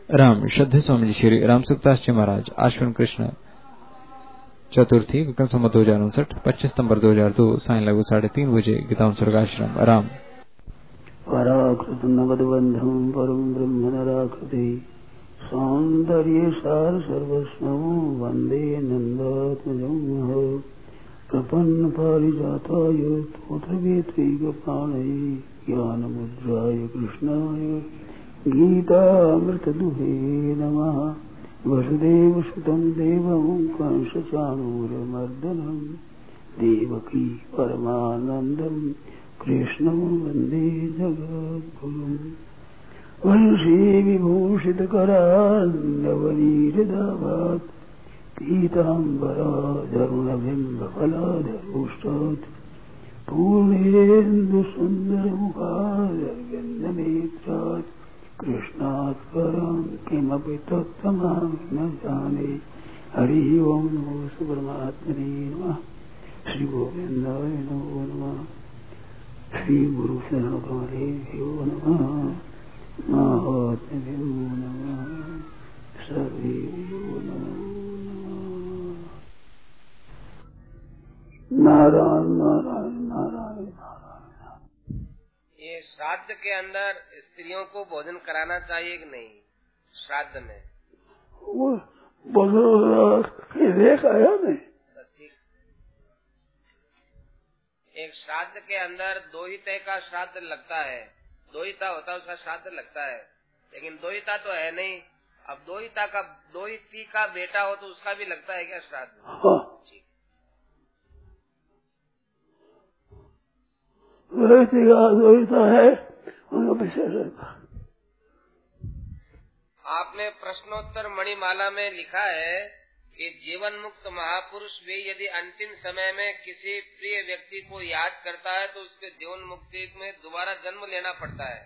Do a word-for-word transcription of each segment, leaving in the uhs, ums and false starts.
राम श्रद्धे स्वामी जी श्री राम सुखदास जी महाराज आश्विन कृष्ण चतुर्थी विक्रम संवत दो हजार उनसठ पच्चीस सितम्बर दो हजार दो सायं लगभग साढ़े तीन बजे गीता स्वर्गाश्रम राम पराकृत नगदबंधम परम ब्रह्म नराकृति सौंदर्य सार सर्वस्व वंदे नंदात्मजं प्रपन्न पारिजाताय स्तोत्र वेत्रैकपाणये ज्ञान मुद्राय कृष्णाय गीतामृतदुहे नमः। वसुदेव सुतं देवं कंसचाणूरमर्दनं देवकी परमानन्दं कृष्णं वन्दे जगद्गुरुम्। वंशी विभूषितकरान्नवनीरदाभात् पीताम्बराधरुणबिम्बफलाधरोष्टात् पूर्णेन्दुसुन्दरमुखादरविन्दनेत्रात् कृष्णात् परं किमपि तत्त्वमहं न जाने। हरि ओं नमो परमात्मने नमः। श्री गोविन्दाय नमो नमः। श्री गुरु शरण कमलेभ्यो नमः। महात्म्यो नमः। सर्वेभ्यो नमो नमः। नारायण नारायण नारायण नारायण। ये श्राद्ध के अंदर स्त्रियों को भोजन कराना चाहिए कि नहीं? श्राद्ध में वो भोजन देखा है नहीं। एक श्राद्ध के अंदर दोहिते का श्राद्ध लगता है, दोहिता होता है उसका श्राद्ध लगता है, लेकिन दोहिता तो है नहीं। अब दोहिता का दोहिती का बेटा हो तो उसका भी लगता है क्या श्राद्ध? हाँ। दोहिती का दोहिता है उनका विशेष रहता। आपने प्रश्नोत्तर मणिमाला में लिखा है कि जीवन मुक्त महापुरुष भी यदि अंतिम समय में किसी प्रिय व्यक्ति को याद करता है तो उसके जीवन मुक्ति में दोबारा जन्म लेना पड़ता है।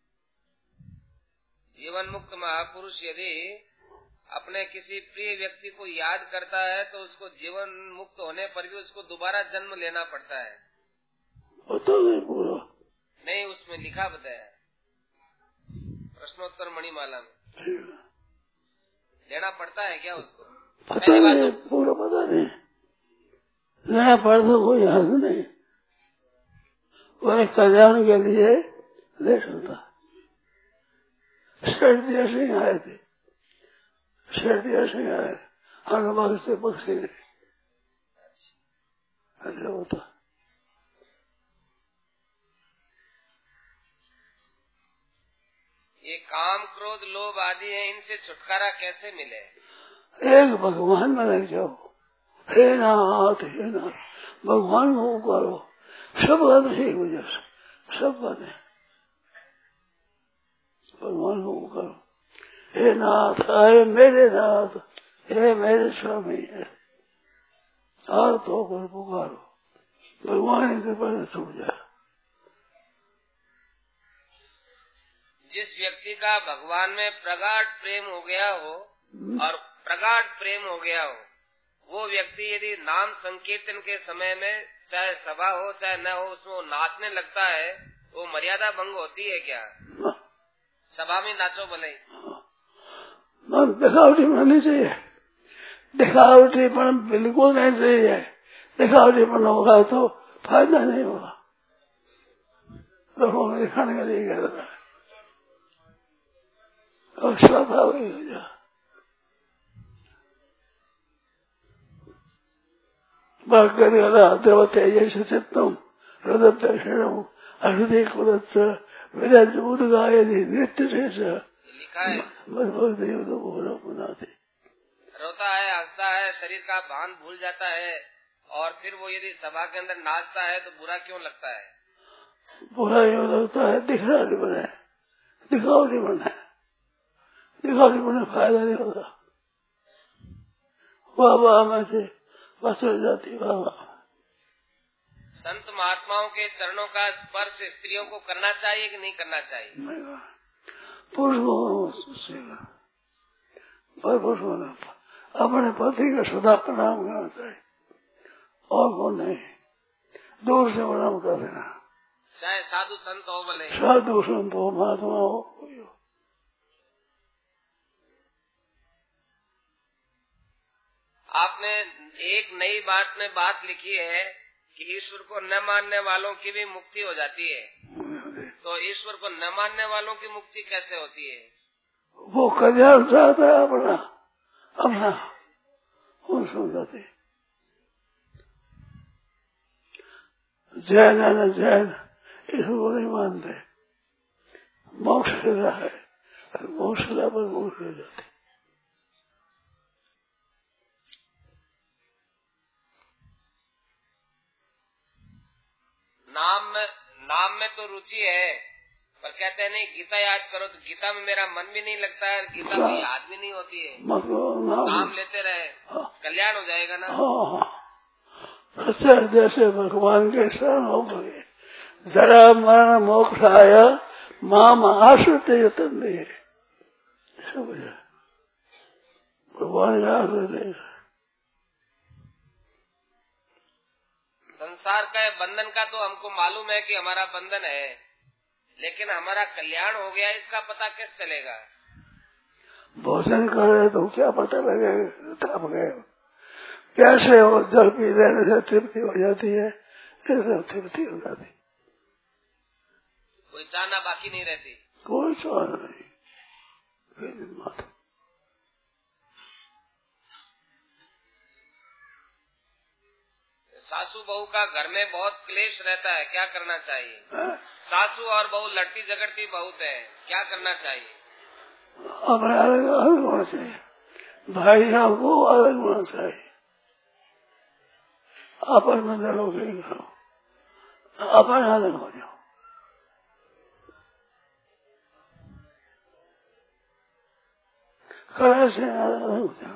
जीवन मुक्त महापुरुष यदि अपने किसी प्रिय व्यक्ति को याद करता है तो उसको जीवन मुक्त होने पर भी उसको दोबारा जन्म लेना पड़ता है। नहीं पूरा नहीं, उसमें लिखा बताया प्रश्नोत्तर मणिमाला में। लेना पड़ता है क्या उसको? पता नहीं, पूरा पता नहीं। नया पढ़ता कोई याद नहीं। वह कल्याण के लिए ले सकता। सर्दिया सिंह आए थे, सर्दिया सिंह आए अनुभाग से पक्षी ने होता। ये काम क्रोध लोभ आदि है, इनसे छुटकारा कैसे मिले? एक भगवान में लग जाओ। हे नाथ हे नाथ भगवान को पुकारो। सब बात ठीक हो जाए, सब बातें भगवान को पुकारो। हे नाथ, हे मेरे नाथ, हे मेरे स्वामी है। आर्त होकर पुकारो, भगवान के पर छूट जाए। जिस व्यक्ति का भगवान में प्रगाढ़ प्रेम हो गया हो और प्रगाढ़ प्रेम हो गया हो, वो व्यक्ति यदि नाम संकीर्तन के समय में चाहे सभा हो चाहे न हो उसमें वो नाचने लगता है तो मर्यादा भंग होती है क्या? सभा में नाचो भले, दिखावटी नहीं चाहिए। दिखावटी पर बिल्कुल नहीं चाहिए। दिखावटी पर होगा तो फायदा नहीं होगा। लोगों को दिखाने का नहीं कहता है और श्रद्धा हो जा। देवते जैसे चित्तम हृदय दक्षिणम अहृदय कुलत्स विराज उदगाय नृत्य से लिखा है। देव तो बोलो पुनाते रोता है, हंसता है, शरीर का भान भूल जाता है और फिर वो यदि सभा के अंदर नाचता है तो बुरा क्यों लगता है? बुरा यूँ लगता है दिखना नहीं बने, दिखाओ नहीं बने, दिखाओ नहीं बने फायदा नहीं होता। वाह वाह में से बस हो जाती वाह वाह। संत महात्माओं के चरणों का स्पर्श स्त्रियों को करना चाहिए कि नहीं करना चाहिए? पुरुष को पुरुष को अपने पति का सदा प्रणाम करना चाहिए और वो नहीं, दूर से प्रणाम कर देना। चाहे साधु संत हो भले, साधु संत हो महात्मा हो कोई हो, आपने एक नई बात में बात लिखी है कि ईश्वर को न मानने वालों की भी मुक्ति हो जाती है। तो ईश्वर को न मानने वालों की मुक्ति कैसे होती है? वो कल्याण चाहता है अपना अपना कौन समझाते? जैन है न जैन ईश्वर को नहीं मानते। मोक्ष लेना है, मोक्ष पर मोक्ष ले जाते। नाम में नाम में तो रुचि है, पर कहते हैं नहीं गीता याद करो, तो गीता में मेरा मन भी नहीं लगता है, गीता में याद भी नहीं होती है। नाम, नाम लेते रहे, कल्याण हो जाएगा ना। सच्चा जैसे भगवान के शरण हो गए, जरा मरण मोक्ष आया, माम आश्रित यतन दिए, भगवान आश्रित देगा। संसार का बंधन का तो हमको मालूम है कि हमारा बंधन है, लेकिन हमारा कल्याण हो गया इसका पता कैसे चलेगा? भोजन करे तो क्या पता लगेगा? थक गए कैसे हो? जल पी लेने से तृप्ति हो जाती है, ऐसे तृप्ति हो जाती, कोई चाहना बाकी नहीं रहती, कोई चाहना नहीं। माता सासू बहू का घर में बहुत क्लेश रहता है, क्या करना चाहिए? है? सासू और बहू लड़ती झगड़ती बहुत है, क्या करना चाहिए? अपने अलग अलग होना चाहिए, भाइयों को अलग होना चाहिए। आपस में लड़ो नहीं करो, अपन अलग हो जाओ। करे से अलग हो जाओ।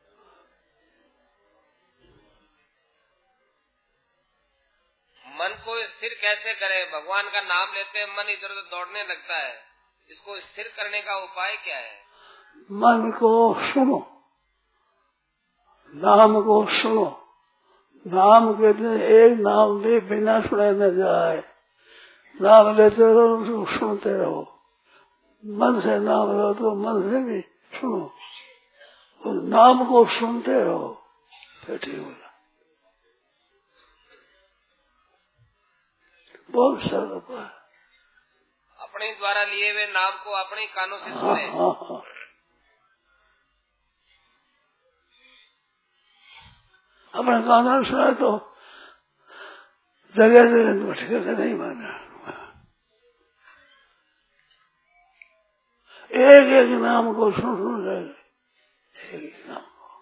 मन को स्थिर कैसे करें? भगवान का नाम लेते हैं मन इधर उधर दौड़ने लगता है, इसको स्थिर करने का उपाय क्या है? मन को सुनो, नाम को सुनो। नाम कहते एक नाम भी बिना सुने न जाए, नाम लेते रहो, उसको सुनते रहो। मन से नाम लो तो मन से भी सुनो, और नाम को सुनते रहो, फिर ठीक होगा। बहुत सरल उपाय। अपने द्वारा लिए हुए नाम को अपने कानों से सुने। हाँ, हाँ। अपने कानों सुना तो जगह जगह बैठ कर नहीं माना। एक एक नाम को सुन सुन जाएगा, एक एक नाम को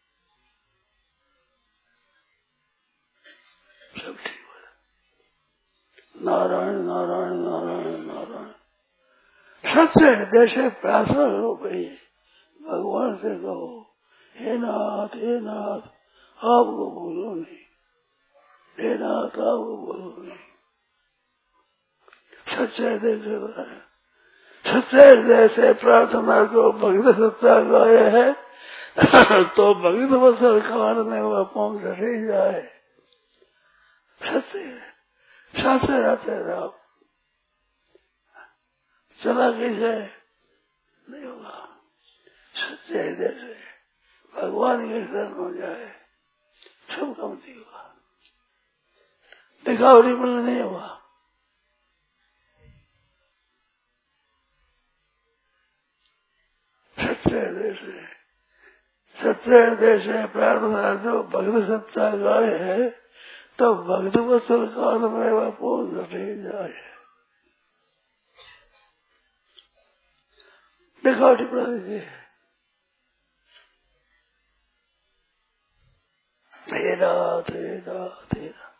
सब ठीक हो जाए। नारायण नारायण नारायण नारायण। सच्चे जैसे प्रार्थना हो गई, भगवान से कहो, हे नाथ हे नाथ आपको बोलो नहीं, हे नाथ आपको बोलो नहीं। सच्चे जैसे बताया, सच्चे जैसे प्रार्थना को भगत सच्चा गाये है तो भगत वसल कान में वह पहुंच ही जाए। सच्चे सच्चे रहते रहो, चला कैसे नहीं होगा। सच्चे जैसे भगवान के शरण हो जाए, सब काम नहीं होगा, दिखावटी में नहीं होगा। सच्चे जैसे सच्चे जैसे प्रार्थना जो भगत सच्चा गाय है, तो भगत वत्सल काल में वह पहुंच नहीं जाए। दिखावटी पड़ा दीजिए, हे नाथ हे नाथ हे नाथ।